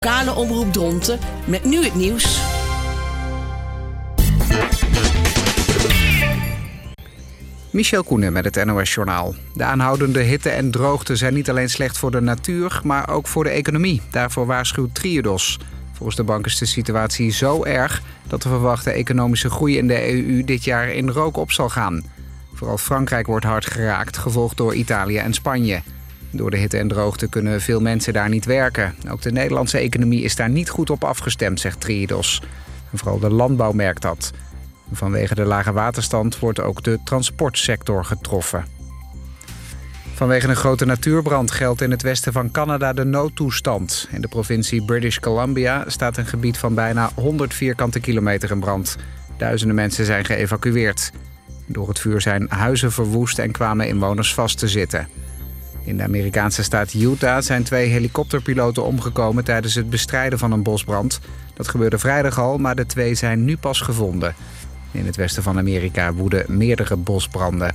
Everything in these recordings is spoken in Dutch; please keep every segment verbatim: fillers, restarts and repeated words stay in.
Lokale omroep Dronten met nu het nieuws. Michel Koenen met het N O S-journaal. De aanhoudende hitte en droogte zijn niet alleen slecht voor de natuur, maar ook voor de economie. Daarvoor waarschuwt Triodos. Volgens de bank is de situatie zo erg dat de verwachte economische groei in de E U dit jaar in rook op zal gaan. Vooral Frankrijk wordt hard geraakt, gevolgd door Italië en Spanje. Door de hitte en droogte kunnen veel mensen daar niet werken. Ook de Nederlandse economie is daar niet goed op afgestemd, zegt Triodos. En vooral de landbouw merkt dat. Vanwege de lage waterstand wordt ook de transportsector getroffen. Vanwege een grote natuurbrand geldt in het westen van Canada de noodtoestand. In de provincie British Columbia staat een gebied van bijna honderd vierkante kilometer in brand. Duizenden mensen zijn geëvacueerd. Door het vuur zijn huizen verwoest en kwamen inwoners vast te zitten. In de Amerikaanse staat Utah zijn twee helikopterpiloten omgekomen tijdens het bestrijden van een bosbrand. Dat gebeurde vrijdag al, maar de twee zijn nu pas gevonden. In het westen van Amerika woeden meerdere bosbranden.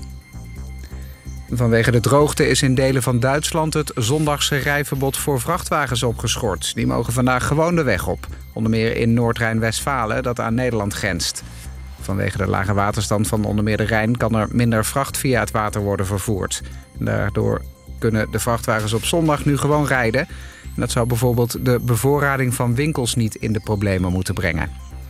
Vanwege de droogte is in delen van Duitsland het zondagse rijverbod voor vrachtwagens opgeschort. Die mogen vandaag gewoon de weg op. Onder meer in Noord-Rijn-Westfalen, dat aan Nederland grenst. Vanwege de lage waterstand van onder meer de Rijn kan er minder vracht via het water worden vervoerd. Daardoor kunnen de vrachtwagens op zondag nu gewoon rijden. En dat zou bijvoorbeeld de bevoorrading van winkels niet in de problemen moeten brengen.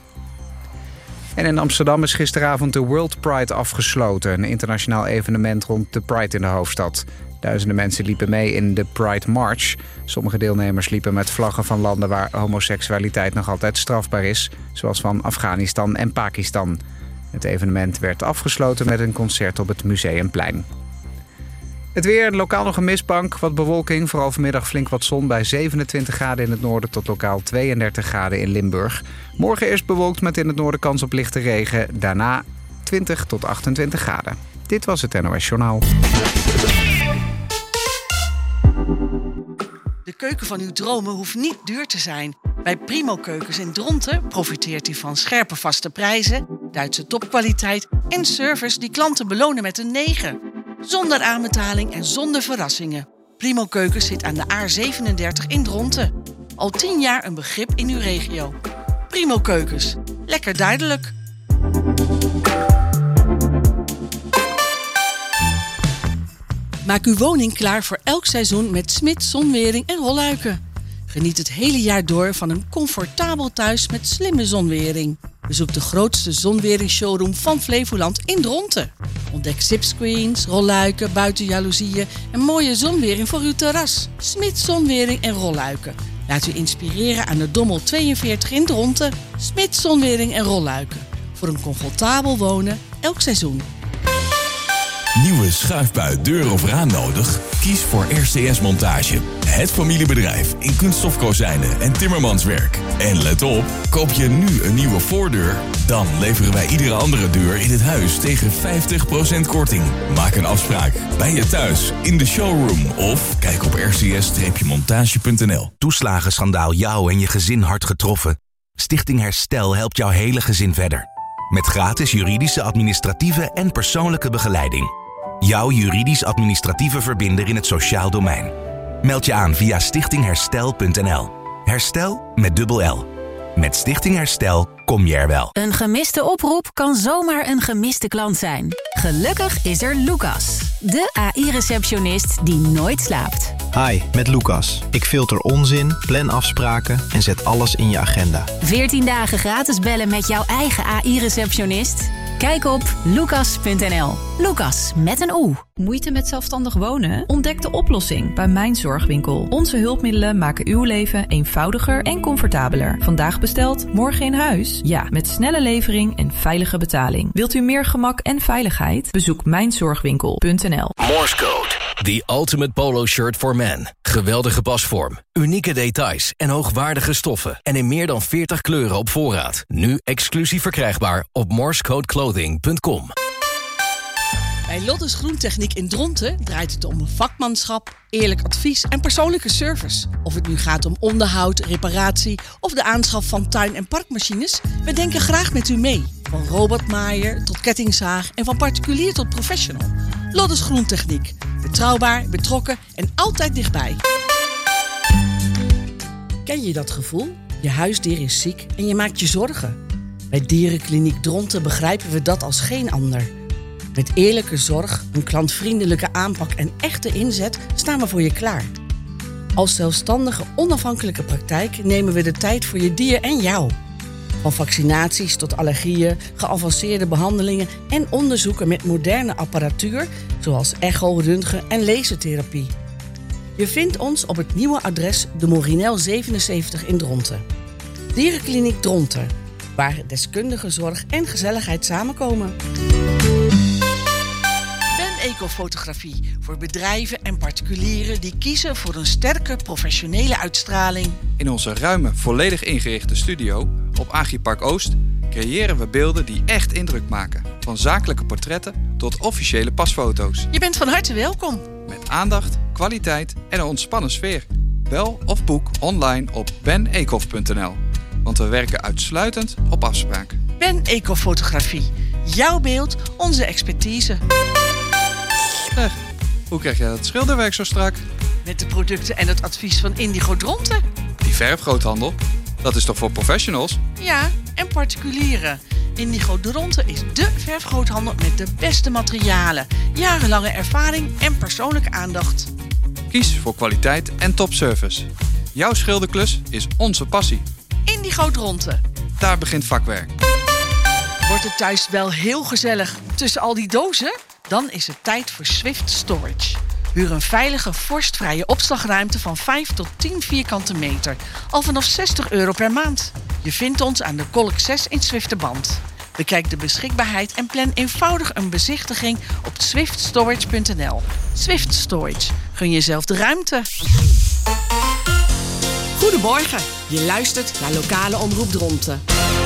En in Amsterdam is gisteravond de World Pride afgesloten. Een internationaal evenement rond de Pride in de hoofdstad. Duizenden mensen liepen mee in de Pride March. Sommige deelnemers liepen met vlaggen van landen waar homoseksualiteit nog altijd strafbaar is. Zoals van Afghanistan en Pakistan. Het evenement werd afgesloten met een concert op het Museumplein. Het weer, lokaal nog een mistbank, wat bewolking. Vooral vanmiddag flink wat zon bij zevenentwintig graden in het noorden tot lokaal tweeëndertig graden in Limburg. Morgen eerst bewolkt met in het noorden kans op lichte regen. Daarna twintig tot achtentwintig graden. Dit was het N O S-journaal. De keuken van uw dromen hoeft niet duur te zijn. Bij Primo Keukens in Dronten profiteert u van scherpe vaste prijzen, Duitse topkwaliteit en service die klanten belonen met een negen. Zonder aanbetaling en zonder verrassingen. Primo Keukens zit aan de A zevenendertig in Dronten. Al tien jaar een begrip in uw regio. Primo Keukens. Lekker duidelijk. Maak uw woning klaar voor elk seizoen met Smits zonwering en rolluiken. Geniet het hele jaar door van een comfortabel thuis met slimme zonwering. Bezoek de grootste zonwering-showroom van Flevoland in Dronten. Ontdek zipscreens, rolluiken, buitenjaloezieën en mooie zonwering voor uw terras. Smits zonwering en rolluiken. Laat u inspireren aan de Dommel tweeënveertig in Dronten. Smits zonwering en rolluiken. Voor een comfortabel wonen elk seizoen. Nieuwe schuifbui, deur of raam nodig? Kies voor R C S Montage. Het familiebedrijf in kunststofkozijnen en timmermanswerk. En let op, koop je nu een nieuwe voordeur? Dan leveren wij iedere andere deur in het huis tegen vijftig procent korting. Maak een afspraak bij je thuis, in de showroom of kijk op r c s montage punt n l. Toeslagenschandaal jou en je gezin hard getroffen? Stichting Herstel helpt jouw hele gezin verder. Met gratis juridische, administratieve en persoonlijke begeleiding. Jouw juridisch-administratieve verbinder in het sociaal domein. Meld je aan via stichting herstel punt n l. Herstel met dubbel L. Met Stichting Herstel kom je er wel. Een gemiste oproep kan zomaar een gemiste klant zijn. Gelukkig is er Lucas, de A I-receptionist die nooit slaapt. Hi, met Lucas. Ik filter onzin, plan afspraken en zet alles in je agenda. veertien dagen gratis bellen met jouw eigen A I-receptionist? Kijk op lucas punt n l. Lucas met een O. Moeite met zelfstandig wonen? Ontdek de oplossing bij Mijn Zorgwinkel. Onze hulpmiddelen maken uw leven eenvoudiger en comfortabeler. Vandaag besteld, morgen in huis? Ja, met snelle levering en veilige betaling. Wilt u meer gemak en veiligheid? Bezoek mijn zorgwinkel punt n l. Morse Code. The ultimate polo shirt for men. Geweldige pasvorm, unieke details en hoogwaardige stoffen. En in meer dan veertig kleuren op voorraad. Nu exclusief verkrijgbaar op morsecode clothing punt com. Bij Lottes Groentechniek in Dronten draait het om vakmanschap, eerlijk advies en persoonlijke service. Of het nu gaat om onderhoud, reparatie of de aanschaf van tuin- en parkmachines, we denken graag met u mee. Van robotmaaier tot kettingzaag en van particulier tot professional. Lottes Groentechniek. Betrouwbaar, betrokken en altijd dichtbij. Ken je dat gevoel? Je huisdier is ziek en je maakt je zorgen. Bij Dierenkliniek Dronten begrijpen we dat als geen ander. Met eerlijke zorg, een klantvriendelijke aanpak en echte inzet staan we voor je klaar. Als zelfstandige, onafhankelijke praktijk nemen we de tijd voor je dier en jou. Van vaccinaties tot allergieën, geavanceerde behandelingen en onderzoeken met moderne apparatuur, zoals echo, röntgen en lasertherapie. Je vindt ons op het nieuwe adres de Morinel zevenenzeventig in Dronten. Dierenkliniek Dronten, waar deskundige zorg en gezelligheid samenkomen. Ben Ecofotografie voor bedrijven en particulieren die kiezen voor een sterke professionele uitstraling. In onze ruime, volledig ingerichte studio op Agripark Oost creëren we beelden die echt indruk maken. Van zakelijke portretten tot officiële pasfoto's. Je bent van harte welkom. Met aandacht, kwaliteit en een ontspannen sfeer. Bel of boek online op ben ecof punt n l. Want we werken uitsluitend op afspraak. Ben Ecofotografie. Jouw beeld, onze expertise. Zeg, hoe krijg jij dat schilderwerk zo strak? Met de producten en het advies van Indigo Dronten. Die verfgroothandel, dat is toch voor professionals? Ja, en particulieren. Indigo Dronten is dé verfgroothandel met de beste materialen, jarenlange ervaring en persoonlijke aandacht. Kies voor kwaliteit en topservice. Jouw schilderklus is onze passie. Indigo Dronten. Daar begint vakwerk. Wordt het thuis wel heel gezellig tussen al die dozen? Dan is het tijd voor Swift Storage. Huur een veilige, vorstvrije opslagruimte van vijf tot tien vierkante meter. Al vanaf zestig euro per maand. Je vindt ons aan de Kolk zes in Zwifterband. Bekijk de beschikbaarheid en plan eenvoudig een bezichtiging op swift storage punt n l. Swift Storage. Gun jezelf de ruimte. Goedemorgen. Je luistert naar Lokale Omroep Dronten.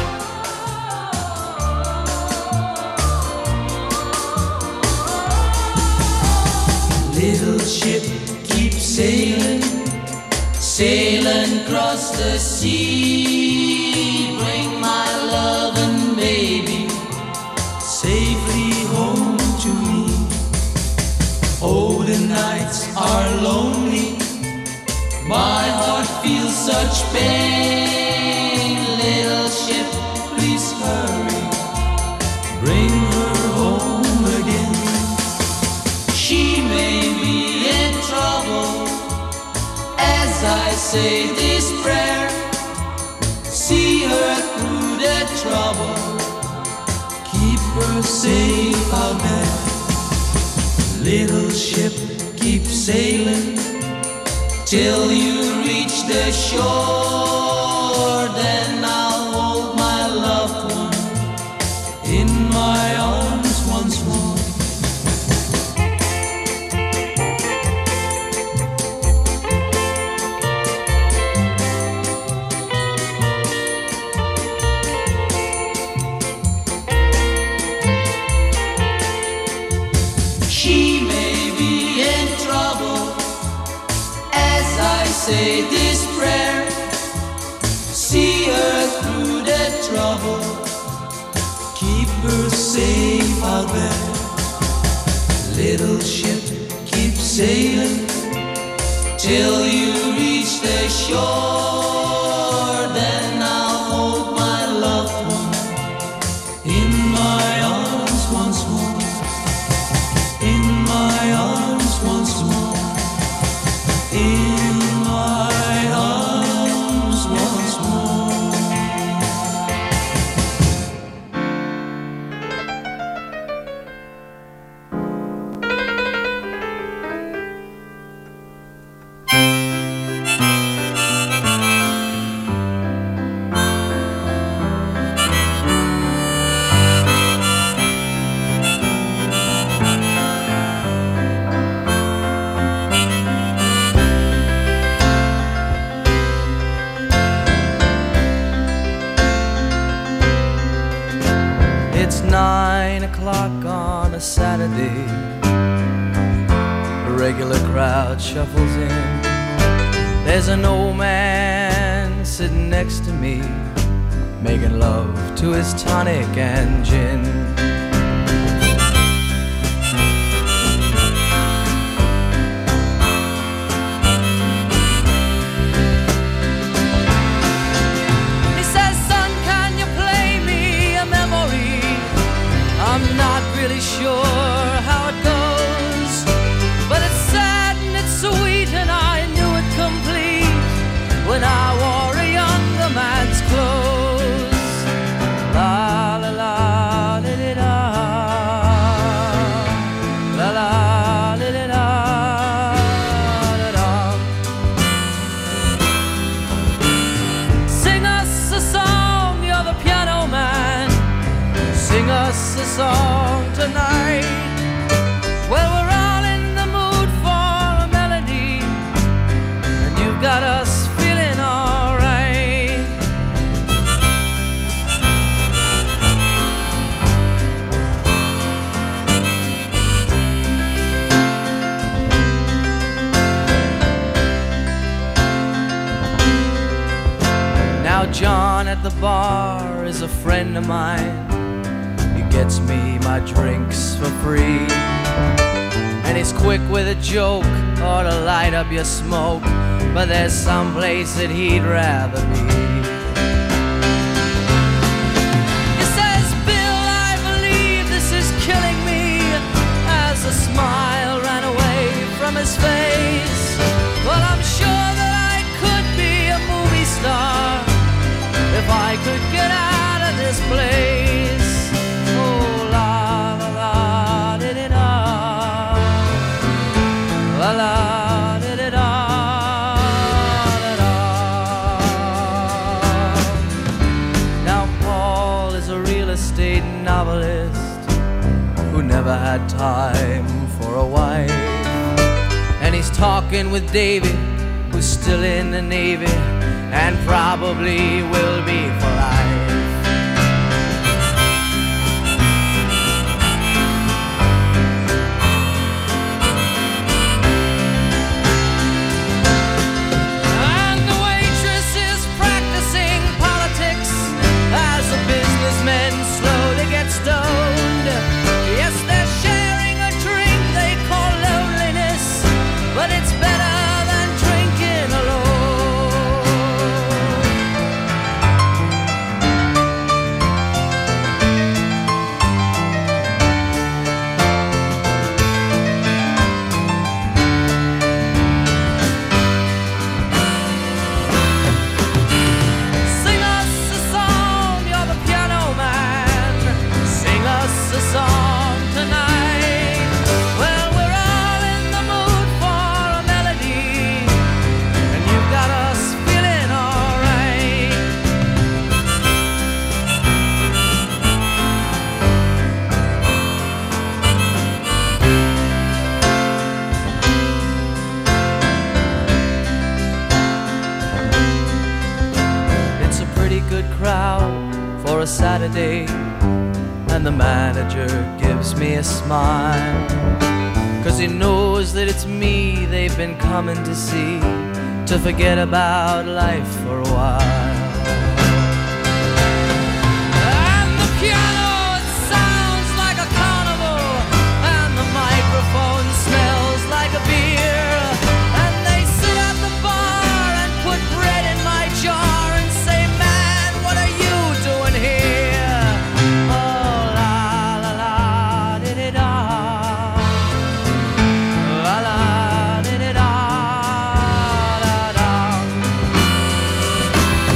Little ship keeps sailing, sailing across the sea. Bring my loving baby safely home to me. Oh, the nights are lonely, my heart feels such pain. Little ship, please hurry, bring her home again. She may be in trouble as I say this prayer. See her through the trouble, keep her safe out there. Little ship, keep sailing till you reach the shore. Then I'll hold my loved one in my arms once more. Say this prayer, see her through the trouble, keep her safe out there. Little ship, keep sailing till you reach the shore. Then I'll hold my loved one in my arms once more, in my arms once more, in nine o'clock on a Saturday. The regular crowd shuffles in. There's an old man sitting next to me, making love to his tonic and gin. us a song tonight. Well, we're all in the mood for a melody, and you've got us feeling all right. Now John at the bar is a friend of mine. He gets me my drinks for free, and he's quick with a joke or to light up your smoke, but there's some place that he'd rather be. He says, Bill, I believe this is killing me, as a smile ran away from his face. Well, I'm sure that I could be a movie star if I could get out of this place. Oh, la la la, did it all. La la, did it all. Now Paul is a real estate novelist who never had time for a wife, and he's talking with Davy, who's still in the Navy and probably will be for life. And the waitress is practicing politics as the businessmen slowly get stoned. Yes, they're sharing a drink they call loneliness, but it's better than drinking alone. Sing us a song, you're the piano man. Sing us a song tonight. Well, we're all in the mood for a melody, and you've got us feeling all right. It's a pretty good crowd for a Saturday, and the manager gives me a smile, 'cause he knows that it's me they've been coming to see, to forget about life for a while. And the piano, it sounds like a carnival, and the microphone smells like a beer, and they sit at the bar and put bread in my jar and say, man, what are you doing here? Oh, la la la, did it all. La la, did it all. La, la.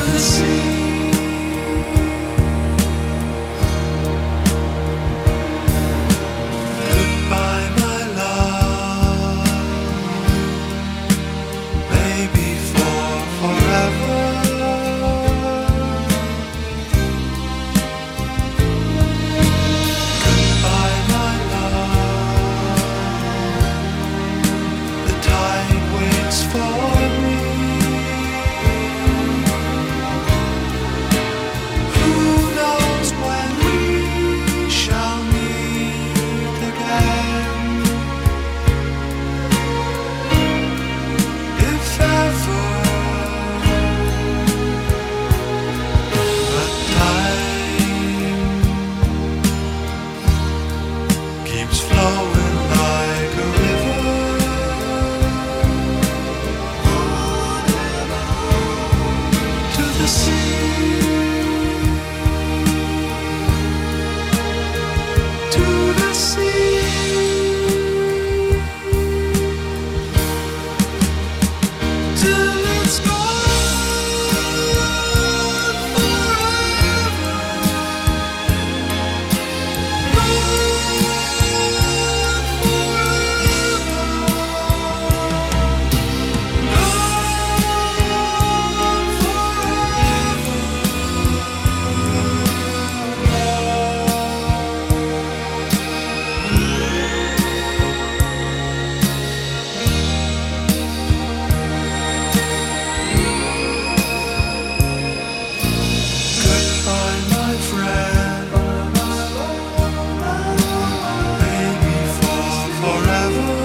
the sea. Goodbye, my love, maybe for forever. Goodbye, my love, the tide waits for me. Who knows when we shall meet again? If ever, but time keeps flowing like a river. To the sea, to the sea, till it's gone forever. Goodbye, my friend, maybe for forever.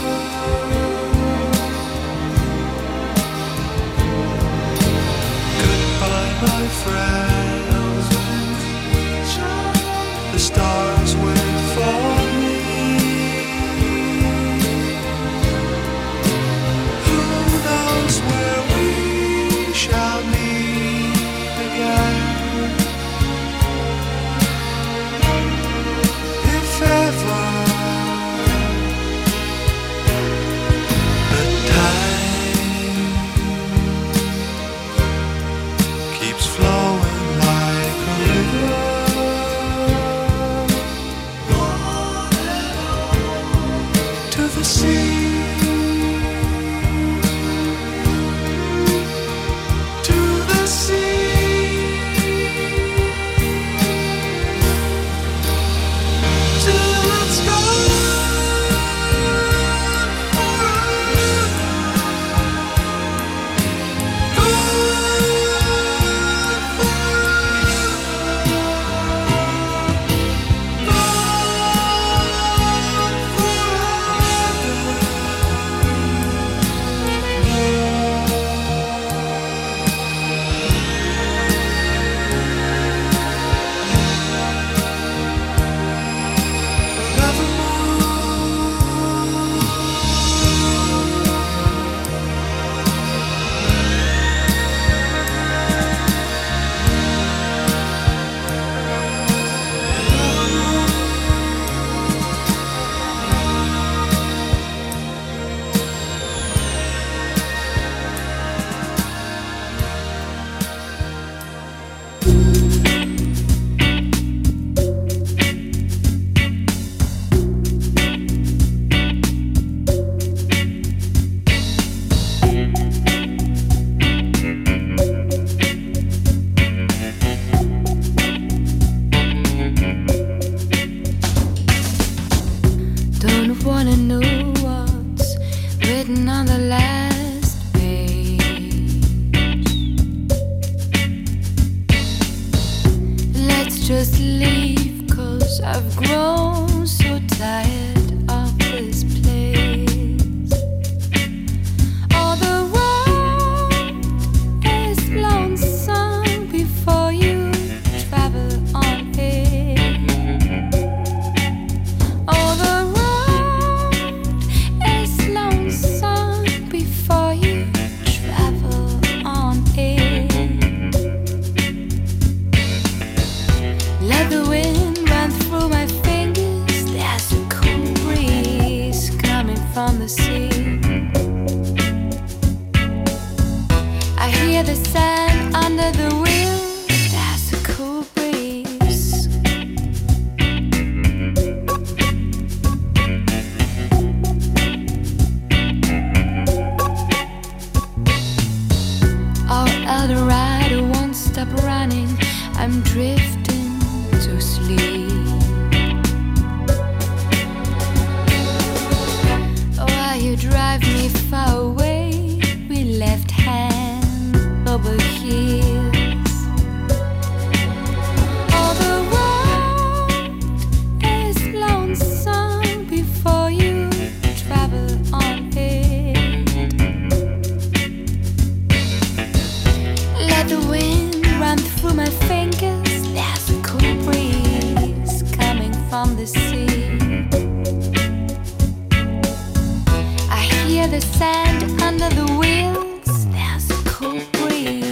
Goodbye, my friend, the stars wait for me. Who knows where we shall meet again? If ever, but time keeps flowing like a river. To the sea, to the sea, till it's gone forever. Don't wanna know what's written on the last page. Let's just leave, 'cause I've grown so tired of this place. All the road is lonesome before you travel on it. All the road is lonesome before you travel on it. Let the wind run through my fingers. There's a cool breeze coming from the sea. I hear the sand under the Now the rider won't stop running. I'm drifting to sleep. While you drive me far away, we left hand over heels. All the road is lonesome before you travel on it. Let the wind run through my fingers. There's a cool breeze coming from the sea. I hear the sand under the wheels. There's a cool breeze.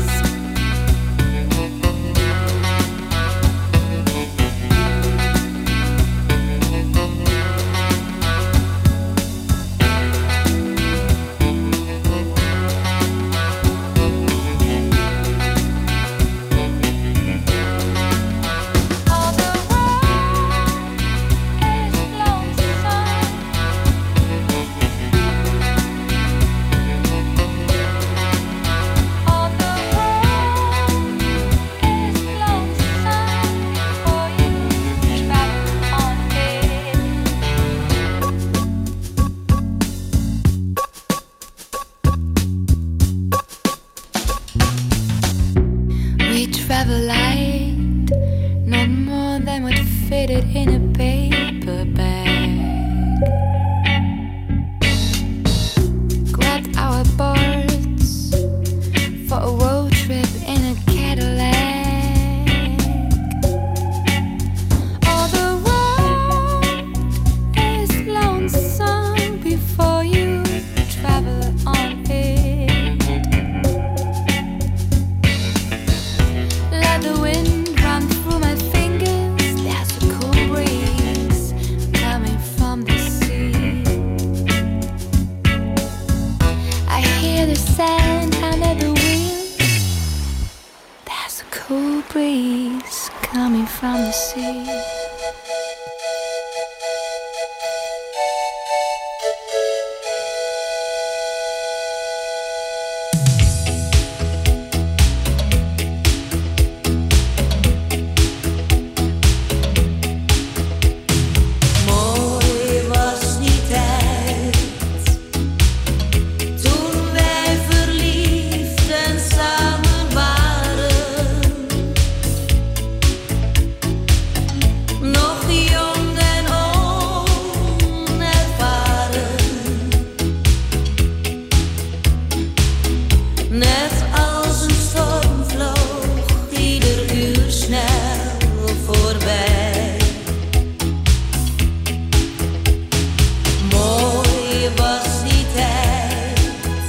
We travel light, not more than would fit it in a paper bag. Grabbed our boards for a road trip in a Cadillac. All the road is lonesome before you travel on it. Let the wind run through my fingers. There's a cool breeze coming from the sea. I hear the sand under the wheels. There's a cool breeze coming from the sea. Mooi was die tijd, toen wij verliefd en samen waren. Nog jong en onervaren. Net als een storm vloog ieder uur snel voorbij. Mooi was die tijd,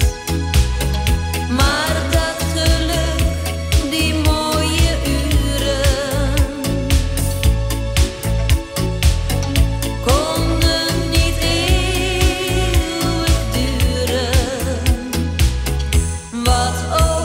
maar dat geluk, die mooie uren, konden niet eeuwig duren. Wat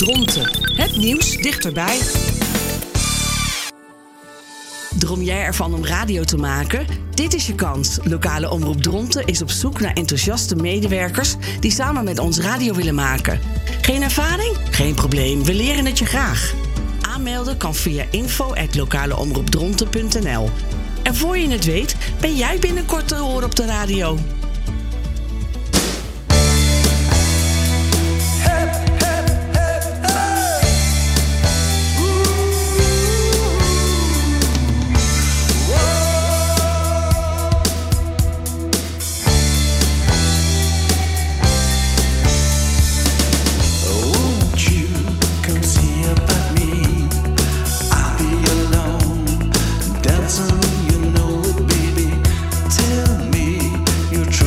Dronten. Het nieuws dichterbij. Droom jij ervan om radio te maken? Dit is je kans. Lokale Omroep Dronten is op zoek naar enthousiaste medewerkers die samen met ons radio willen maken. Geen ervaring? Geen probleem, we leren het je graag. Aanmelden kan via info at lokaleomroepdronten punt n l. En voor je het weet, ben jij binnenkort te horen op de radio. You know it, baby. Tell me you're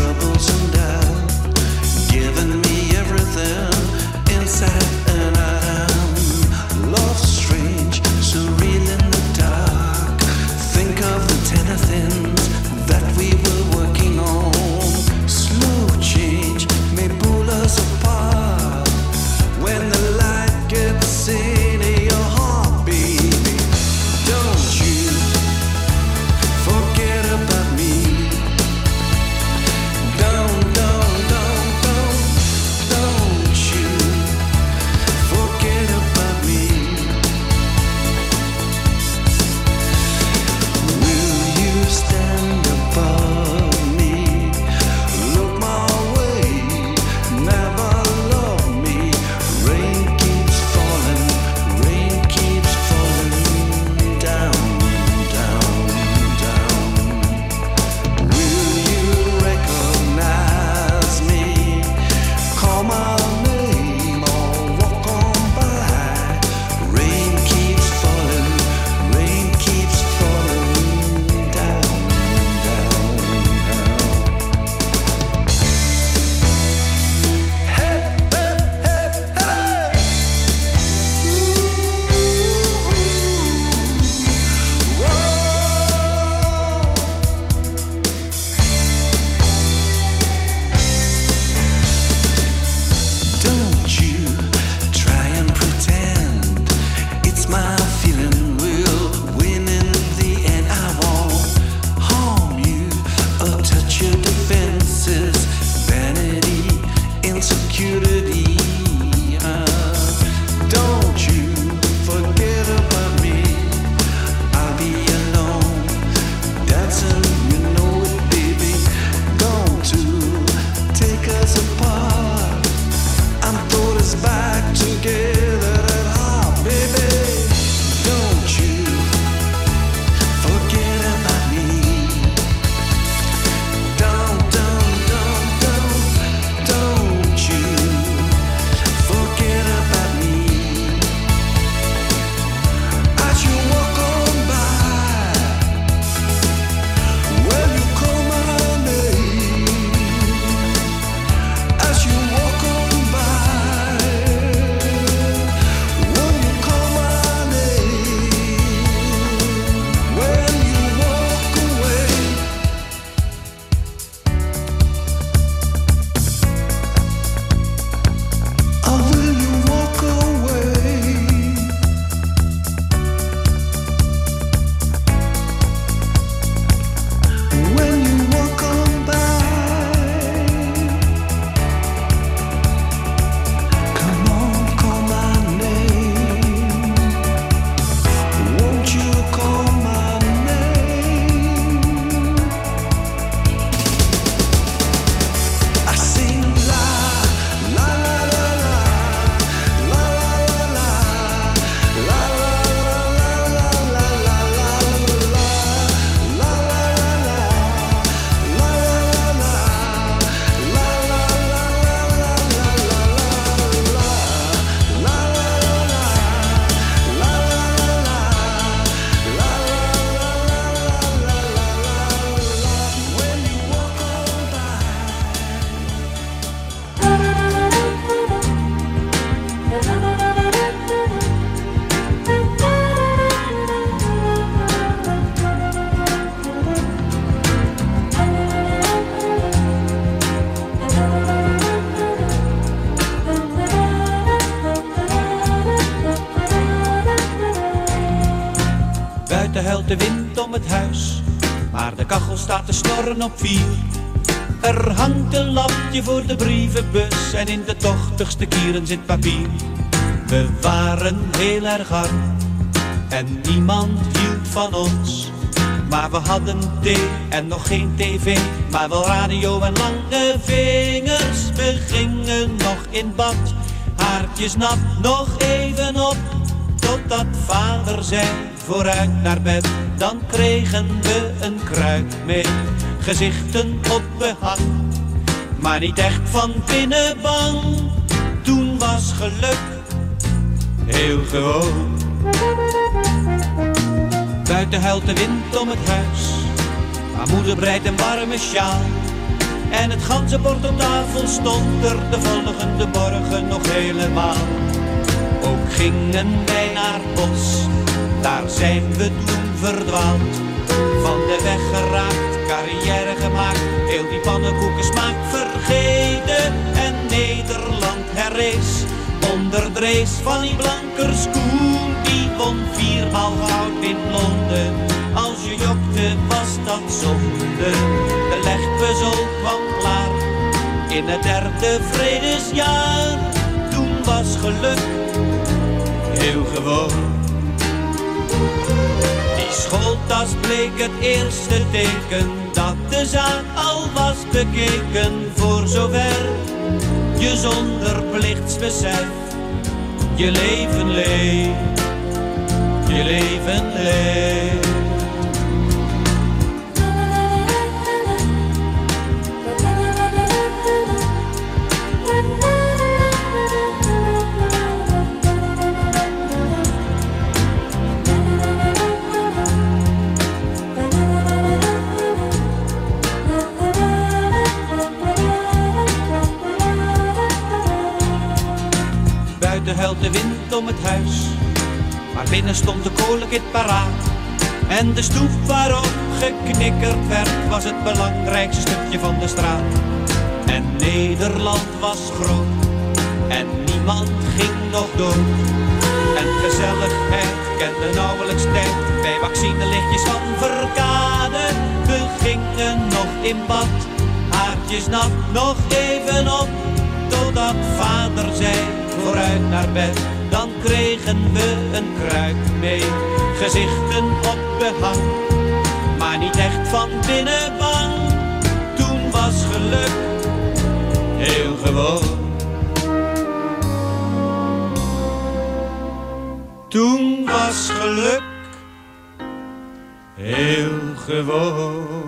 het huis, maar de kachel staat te snorren op vier. Er hangt een lampje voor de brievenbus en in de tochtigste kieren zit papier. We waren heel erg arm en niemand hield van ons. Maar we hadden thee en nog geen tv, maar wel radio en lange vingers. We gingen nog in bad, haartjes nat, nog even op. Totdat vader zei, vooruit naar bed. Dan kregen we een kruik mee, gezichten op behang. Maar niet echt van binnen bang. Toen was geluk heel gewoon. Buiten huilt de wind om het huis, maar moeder breidt een warme sjaal. En het ganzenbord op tafel stond er de volgende morgen nog helemaal. Ook gingen wij naar het bos, daar zijn we toen verdwaald. Van de weg geraakt, carrière gemaakt, heel die pannenkoekensmaak vergeten. En Nederland herrees onder de race van die Blankerskoen. Die won viermaal goud in Londen. Als je jokte was dat zonde. De legpuzzel kwam klaar in het derde vredesjaar. Toen was geluk heel gewoon. Die schooltas bleek het eerste teken dat de zaak al was bekeken. Voor zover je zonder plichtsbesef je leven leeft, je leven leeft. Buiten huilt de wind om het huis, maar binnen stond de kolenkit paraat. En de stoep waarop geknikkerd werd was het belangrijkste stukje van de straat. En Nederland was groot en niemand ging nog dood. En gezelligheid kende nauwelijks tijd bij vaccinelichtjes van Verkade. We gingen nog in bad, haartjes nat, nog even op. Totdat vader zei, vooruit naar bed. Dan kregen we een kruik mee, gezichten op behang. Maar niet echt van binnen bang. Toen was geluk heel gewoon. Toen was geluk heel gewoon.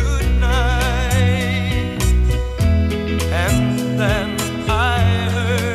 Then I heard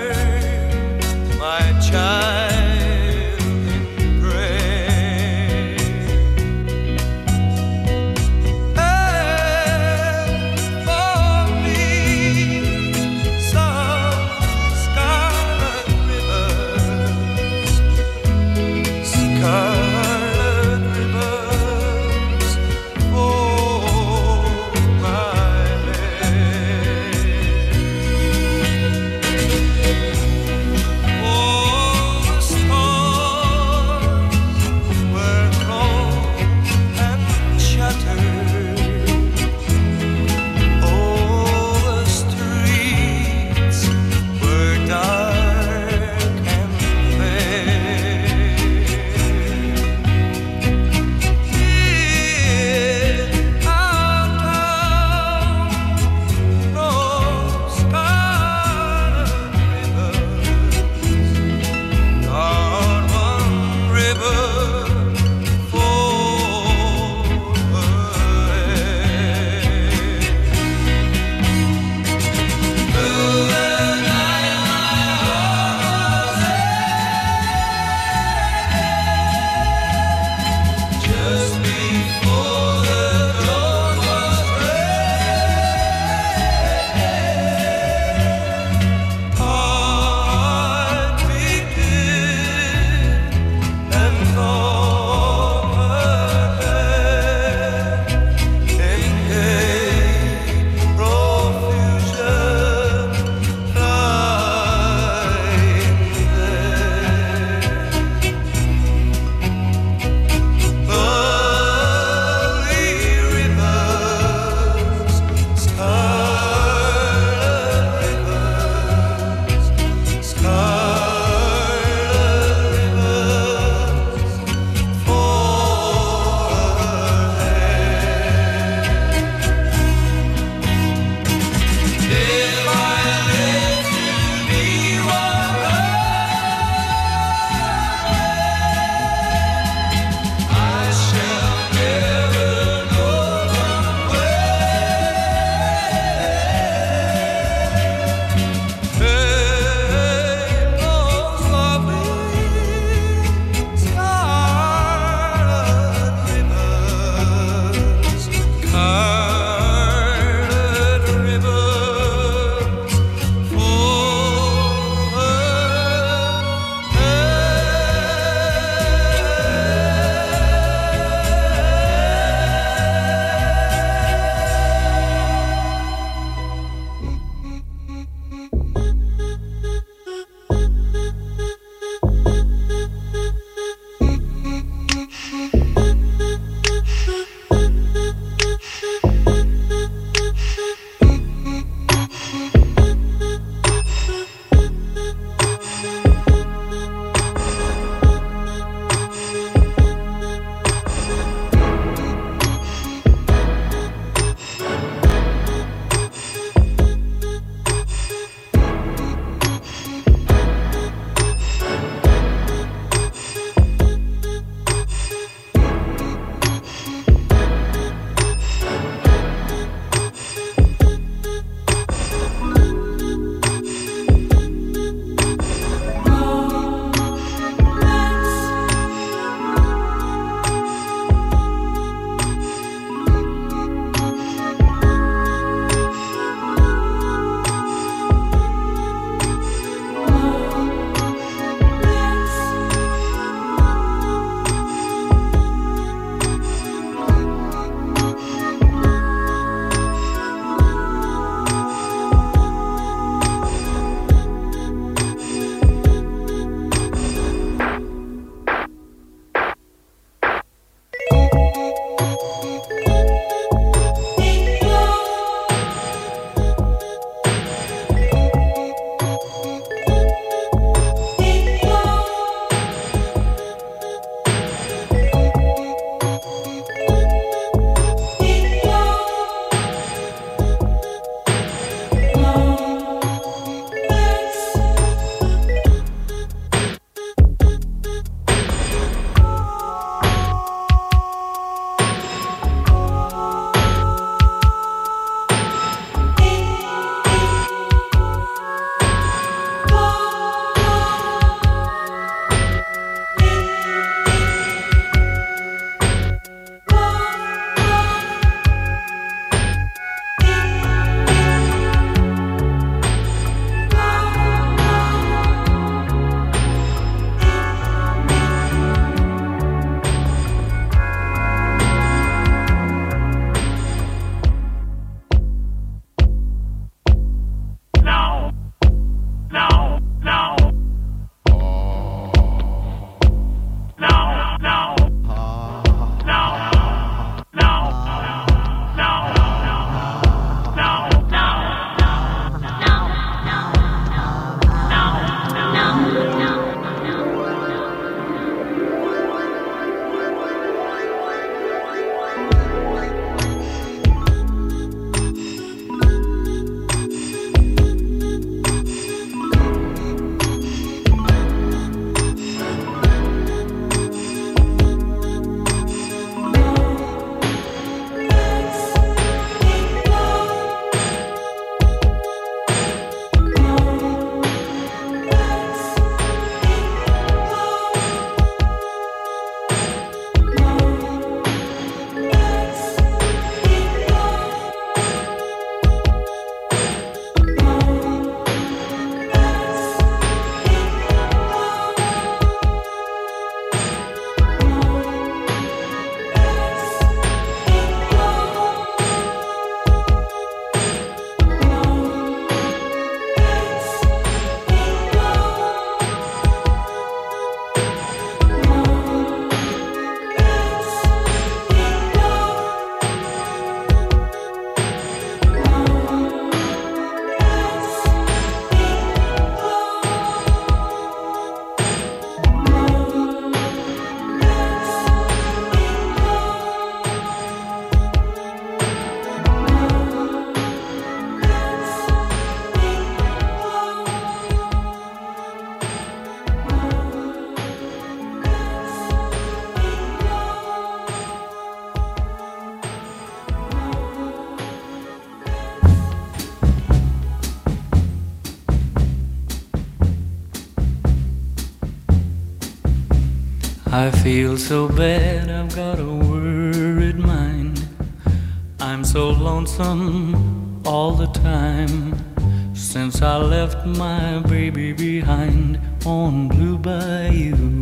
I feel so bad, I've got a worried mind. I'm so lonesome all the time, since I left my baby behind on Blue Bayou.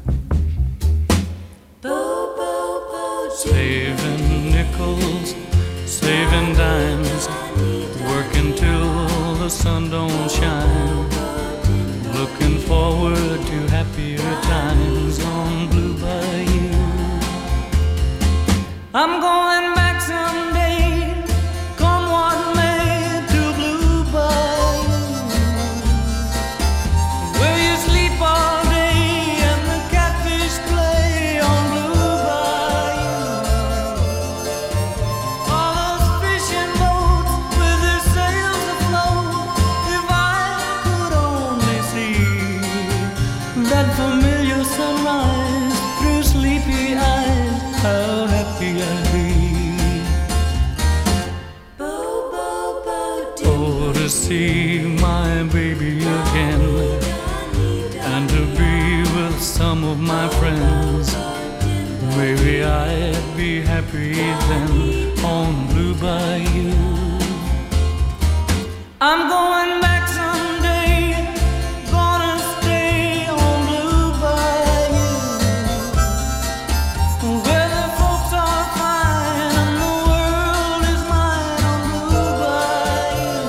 Saving nickels, saving dimes, working till the sun don't shine, looking forward to happier times on Blue Bayou. I'm going back someday, come what may, to Blue Bayou, where you sleep all day and the catfish play on Blue Bayou. All those fishing boats with their sails afloat, if I could only see that familiar sunrise through sleepy eyes, how happy I'd be. Oh, to see my baby again, and to be with some of my friends, maybe I'd be happy then on Blue Bayou. I'm going back someday, gonna stay on Blue Bayou, where the folks are fine and the world is mine on Blue Bayou.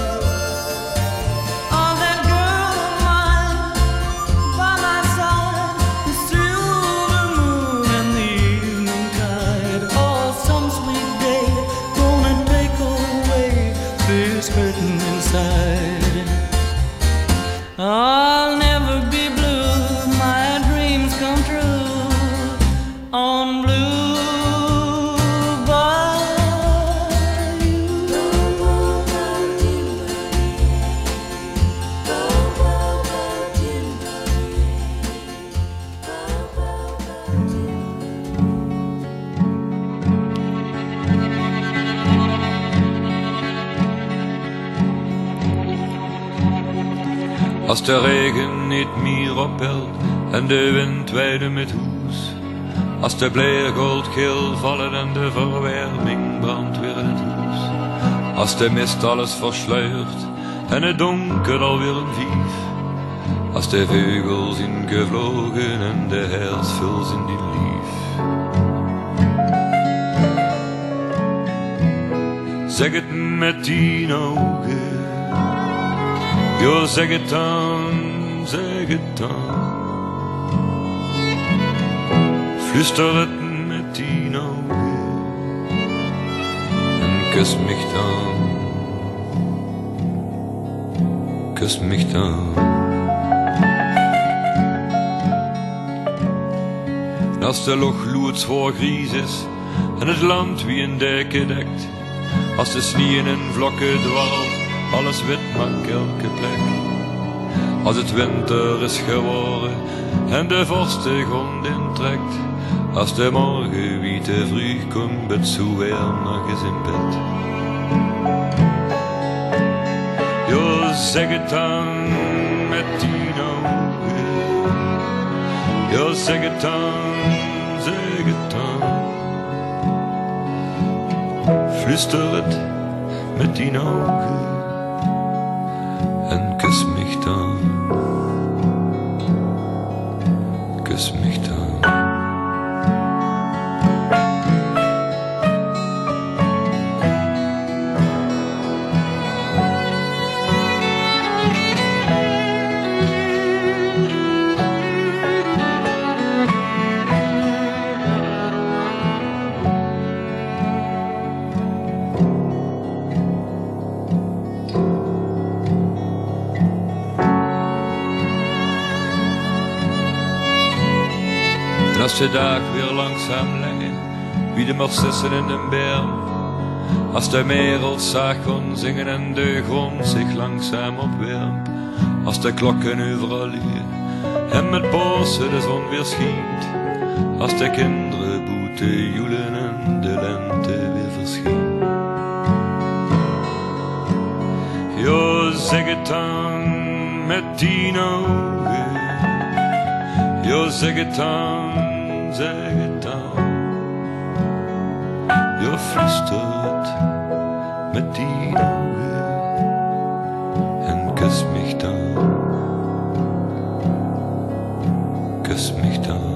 Oh, that girl of mine by my side, the silver moon and the evening tide. Oh, some sweet day gonna take away this hurting inside. I'll never be blue, my dreams come true on Blue Als de regen niet meer ophelt en de wind weide met hoes, als de bleergoldgeel vallen en de verwarming brandt weer in het huis, als de mist alles versluiert en het donker alweer een vief, als de vogels in gevlogen en de hersvils in die lief. Zeg het met tien ogen, jo, zeg het dan, zeg het dan. Fluister het met tien ogen en kus mich dan, kus mich dan. En als de lochloets voor gries is en het land wie een deken dekt, als de sneeuw in vlokken dwarrelt, alles wit maakt elke plek. Als het winter is geworden en de vorst de grond intrekt, als de morgen wie te vroeg komt, bed zo weer nog eens in bed. Jo, zeg het dan met tien ogen, jo, zeg het dan, zeg het dan. Fluister het met tien ogen en kus mich dan, kus mich dan. En als de dagen weer langzaam leggen, wie de narcissen in de berm, als de merels zaag gaan zingen en de grond zich langzaam opwermt, als de klokken overal luien en met bossen de zon weer schijnt, als de kinderen boete joelen en de lente weer verschijnt. Jo, zeg het dan met tien ogen, Jo, zeg het dan, zeg het dan. Jo, flüstert met die ogen en kus mich dan, kus mich dan.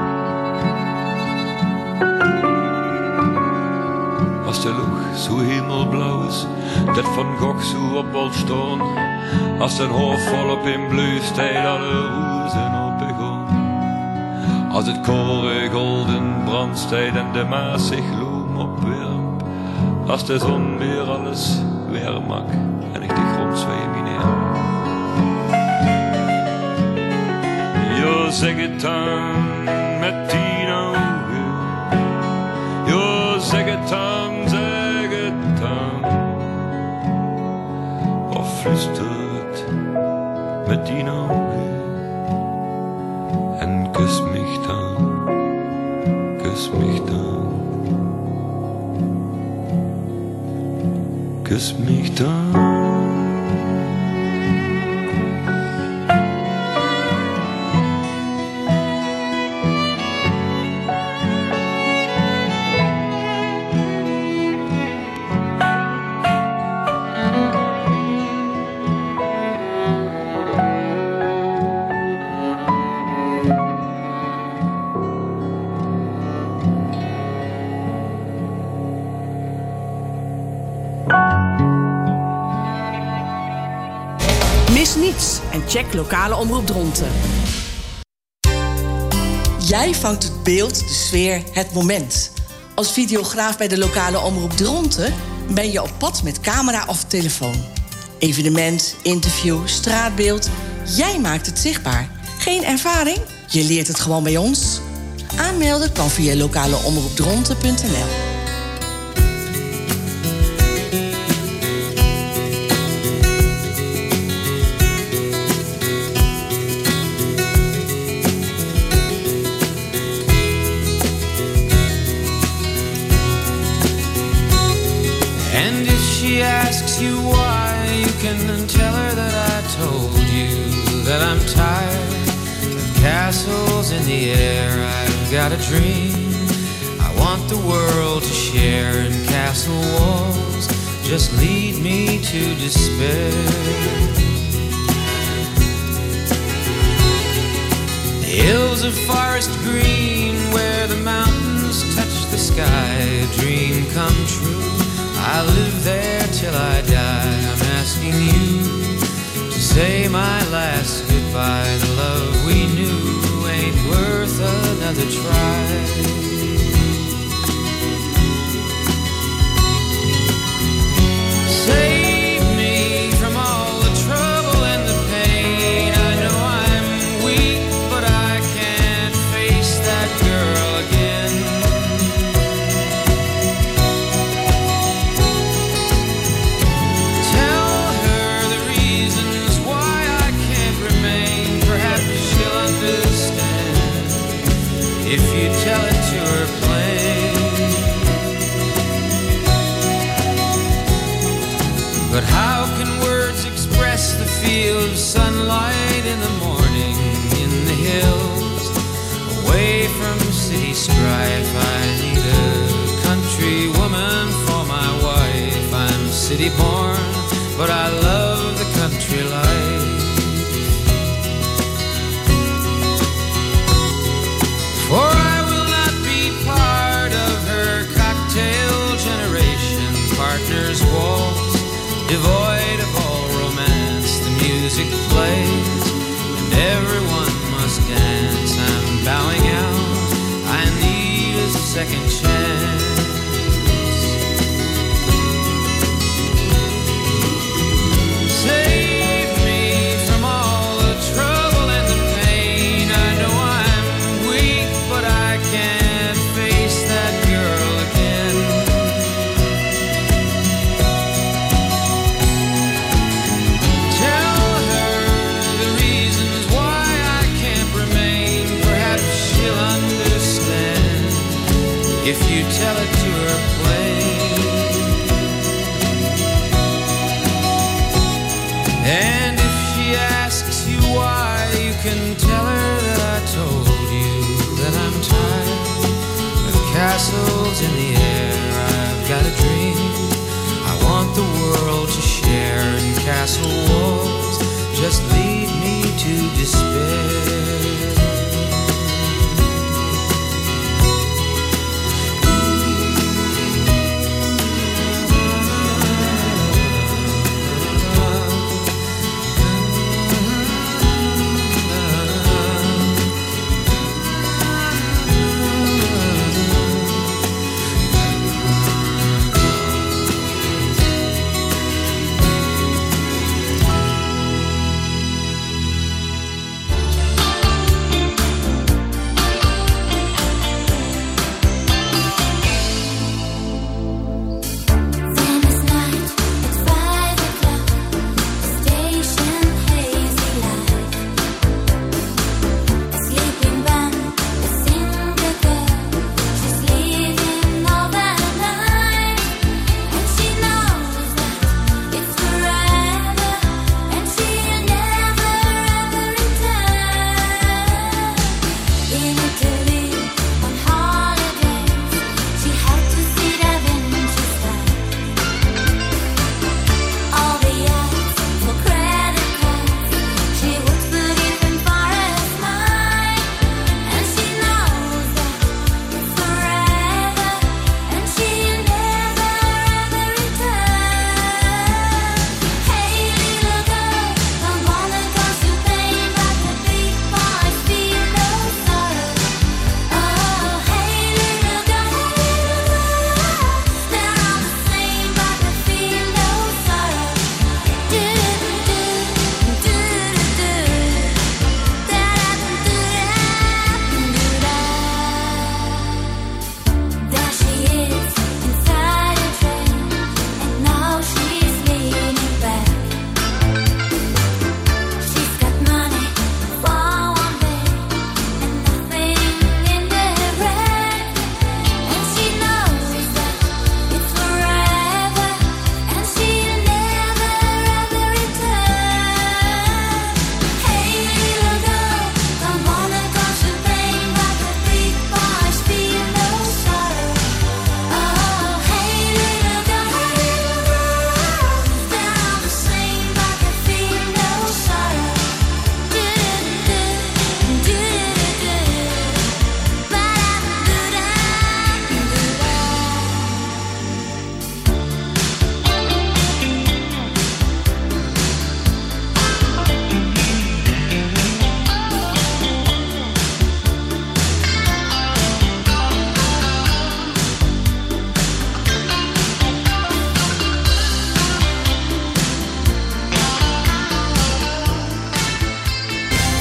Als de lucht zo hemelblauw is, dat van Gogh zo op wil staan, als den hoofd volop in blust, hij alle rozen op begon. Als het koren golden brandstijd en de Maas zich loom opwerp, als de zon weer alles weer mak en ik de grond zweem in neer. Jo, zeg het dan met tien ogen. Jo, zeg het dan, zeg het dan. Of flüstert met tien ogen en kus mich dan, kus mich dan, kus mich dan. Mis niets en check lokale omroep Dronten. Jij vangt het beeld, de sfeer, het moment. Als videograaf bij de lokale omroep Dronten ben je op pad met camera of telefoon. Evenement, interview, straatbeeld. Jij maakt het zichtbaar. Geen ervaring? Je leert het gewoon bij ons. Aanmelden kan via lokaleomroepdronten punt n l. Asks you why, you can tell her that I told you that I'm tired of castles in the air. I've got a dream I want the world to share, and castle walls just lead me to despair. The hills of forest green where the mountains touch the sky, a dream come true. I live there till I die. I'm asking you to say my last goodbye. The love we knew ain't worth another try. Save me from all the trouble and the pain. I know I'm weak, but I can't face that girl again. If you tell it to her plain. But how can words express the feel of sunlight in the morning in the hills, away from city strife? I need a country woman for my wife. I'm city born, but I love the country life. For I will not be part of her cocktail generation. Partners waltz, devoid of all romance. The music plays, and everyone must dance. I'm bowing out, I need a second chance. Save me from all the trouble and the pain. I know I'm weak, but I can't face that girl again. Tell her the reasons why I can't remain. Perhaps she'll understand. If clouds in the air, I've got a dream I want the world to share. In castle walls